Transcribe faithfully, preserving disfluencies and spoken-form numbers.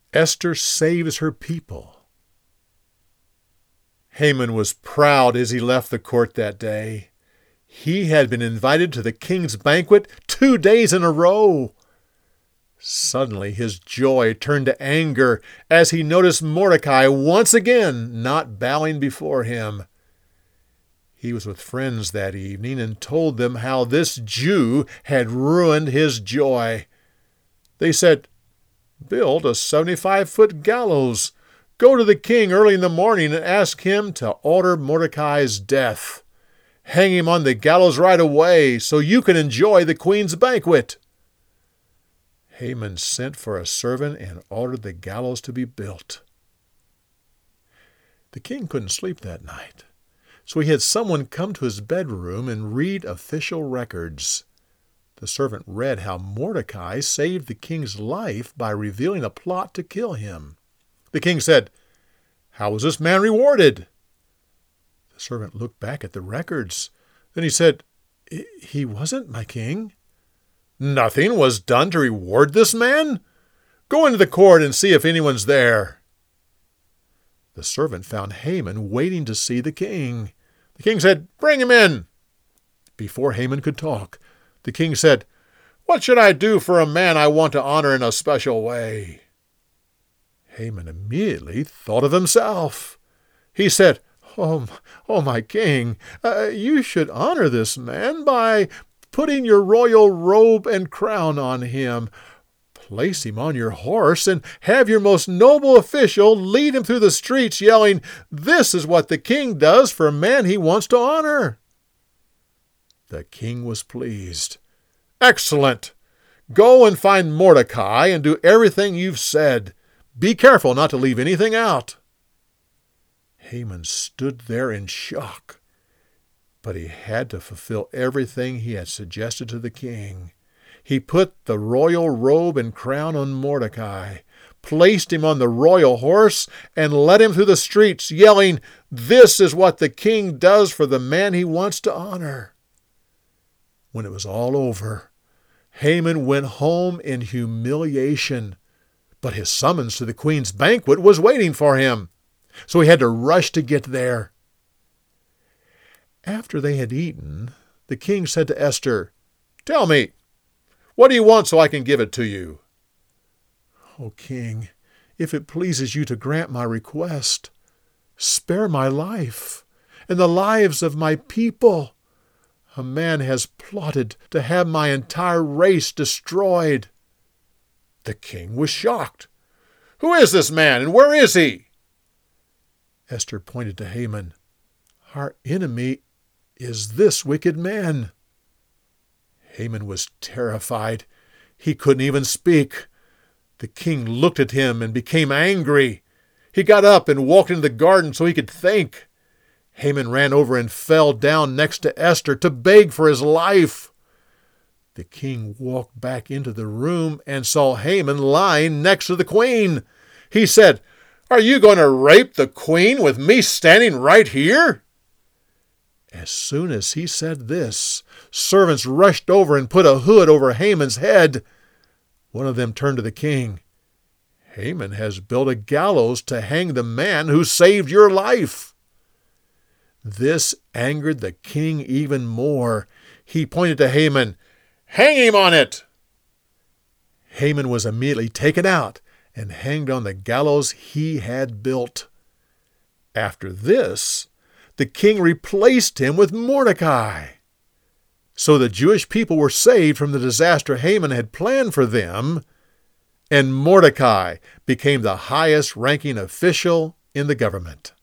Esther saves her people. Haman was proud as he left the court that day. He had been invited to the king's banquet two days in a row. Suddenly his joy turned to anger as he noticed Mordecai once again not bowing before him. He was with friends that evening and told them how this Jew had ruined his joy. They said, "Build a seventy-five-foot gallows. Go to the king early in the morning and ask him to order Mordecai's death. Hang him on the gallows right away so you can enjoy the queen's banquet." Haman sent for a servant and ordered the gallows to be built. The king couldn't sleep that night, so he had someone come to his bedroom and read official records. The servant read how Mordecai saved the king's life by revealing a plot to kill him. The king said, "How was this man rewarded?" The servant looked back at the records. Then he said, "He wasn't, my king." "Nothing was done to reward this man? Go into the court and see if anyone's there." The servant found Haman waiting to see the king. The king said, "Bring him in." Before Haman could talk, the king said, "What should I do for a man I want to honor in a special way?" Haman immediately thought of himself. He said, Oh, oh my king, uh, you should honor this man by putting your royal robe and crown on him. Place him on your horse and have your most noble official lead him through the streets yelling, 'This is what the king does for a man he wants to honor.'" The king was pleased. "Excellent! Go and find Mordecai and do everything you've said. Be careful not to leave anything out." Haman stood there in shock, but he had to fulfill everything he had suggested to the king. He put the royal robe and crown on Mordecai, placed him on the royal horse, and led him through the streets, yelling, "This is what the king does for the man he wants to honor." When it was all over, Haman went home in humiliation, but his summons to the queen's banquet was waiting for him, so he had to rush to get there. After they had eaten, the king said to Esther, "Tell me, what do you want so I can give it to you?" "O king, if it pleases you to grant my request, spare my life and the lives of my people. A man has plotted to have my entire race destroyed." The king was shocked. "Who is this man, and where is he?" Esther pointed to Haman. "Our enemy is this wicked man." Haman was terrified. He couldn't even speak. The king looked at him and became angry. He got up and walked into the garden so he could think. Haman ran over and fell down next to Esther to beg for his life. The king walked back into the room and saw Haman lying next to the queen. He said, "Are you going to rape the queen with me standing right here?" As soon as he said this, servants rushed over and put a hood over Haman's head. One of them turned to the king. "Haman has built a gallows to hang the man who saved your life." This angered the king even more. He pointed to Haman. "Hang him on it!" Haman was immediately taken out and hanged on the gallows he had built. After this, the king replaced him with Mordecai. So the Jewish people were saved from the disaster Haman had planned for them, and Mordecai became the highest-ranking official in the government.